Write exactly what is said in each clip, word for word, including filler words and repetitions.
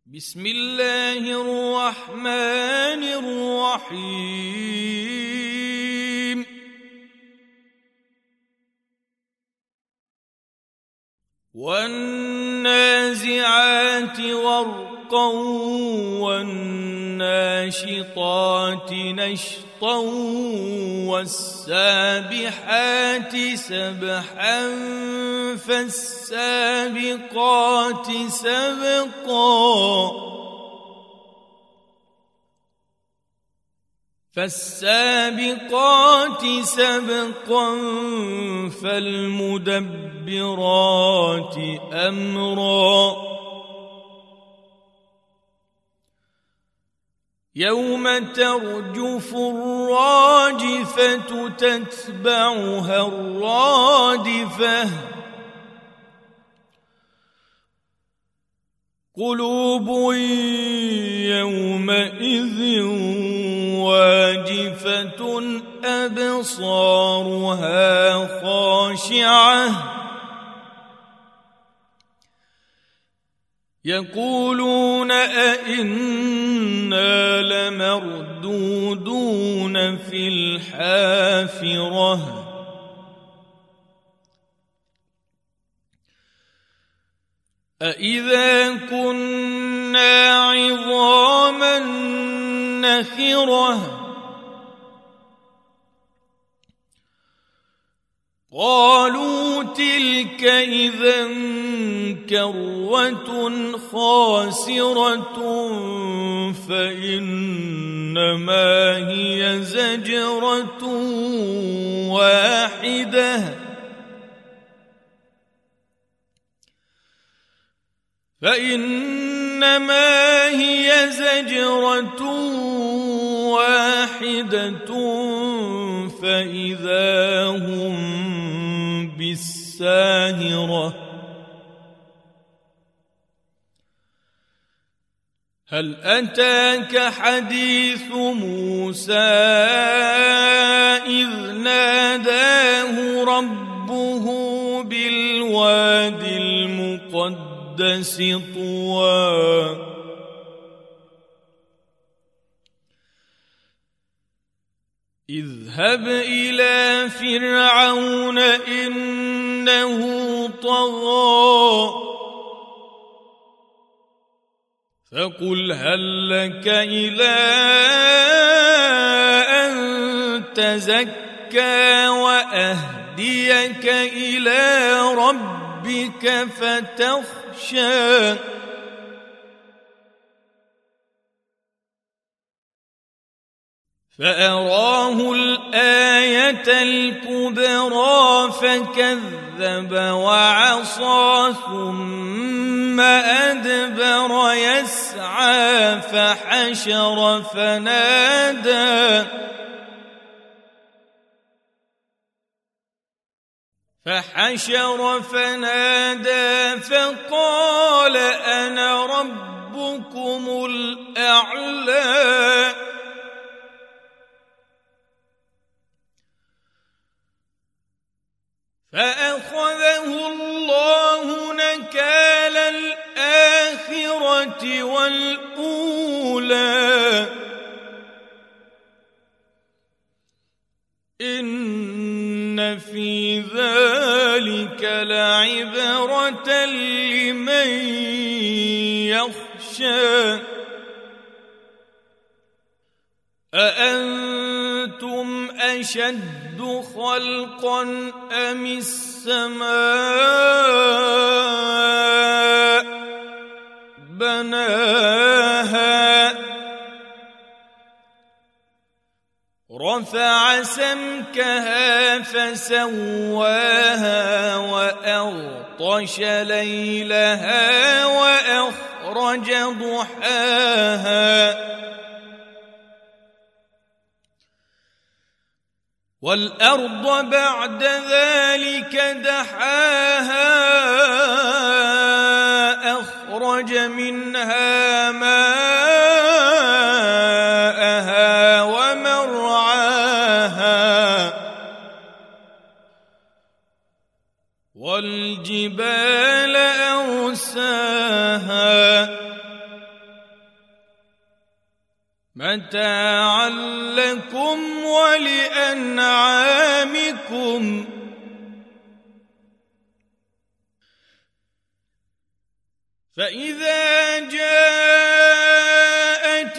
بسم الله الرحمن الرحيم والنازعات غرقا والناشطات نشطا والسابحات سبحا فالسابقات سبقا فالسابقات سبقا فالمدبرات أمرا يوم ترجف الراجفة تتبعها الرادفة قلوب يومئذ واجفة أبصارها خاشعة يقولون أئنا لمردودون في الحافرة أإذا كنا عظاما نخرة قالوا تلك إذا كروة خاسرة فإنما هي زجرة واحدة فإنما هي زجرة واحدة فإذا هم بالساهرة هل أتاك حديث موسى إذ ناداه ربه بالواد المقدس طوى اذهب إلى فرعون إنه طغى فقل هل لك إلى أن تزكى وأهديك إلى ربك فتخشى فأراه الآية الكبرى فكذب وعصى ثم أدبر يسعى فحشر فنادى فحشر فنادى فقال أنا ربكم الأعلى فأخذه الله نكال الآخرة والأولى إن في ذلك لعبرة لمن يخشى أأنتم أشد خلقا أم السماء بناها رفع سمكها فسواها وأغطش ليلها وأخرج ضحاها والأرض بعد ذلك دحاها أخرج منها ماءها ومرعاها والجبال أرساها متاعا لكم ولأنعامكم. فإذا جاءت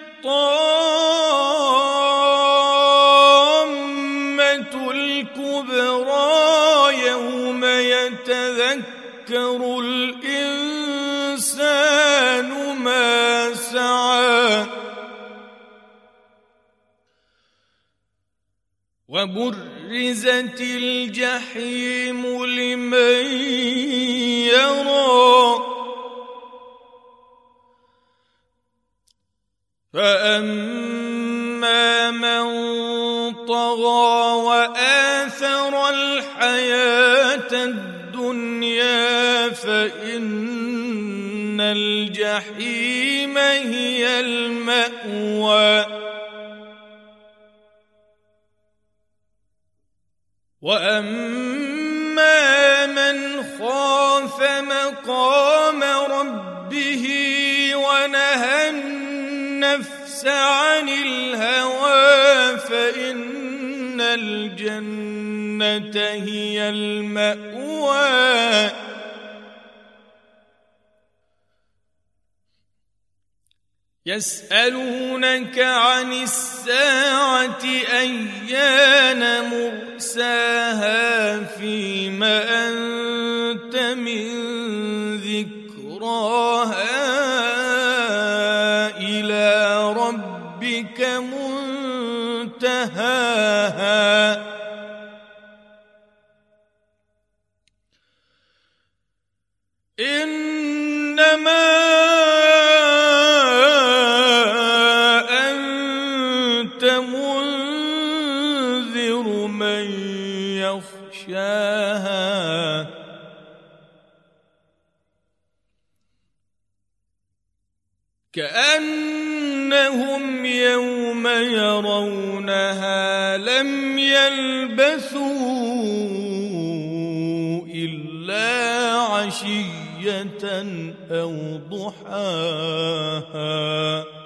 الطامة الكبرى يوم يتذكر الإنسان ما سعى وبرزت الجحيم لمن يرى فأما من طغى وآثر الحياة الدنيا فإن الجحيم هي المأوى وأما من خاف مقام ربه ونهى النفس عن الهوى فإن الجنة هي المأوى. يسألونك عن الساعة أيان مرساها فيما أنت من ذكراها إلى ربك منتهاها. إنما أنت منذر من يخشاها كأنهم يوم يرونها لم يلبثوا إلا عشية أو ضحاها.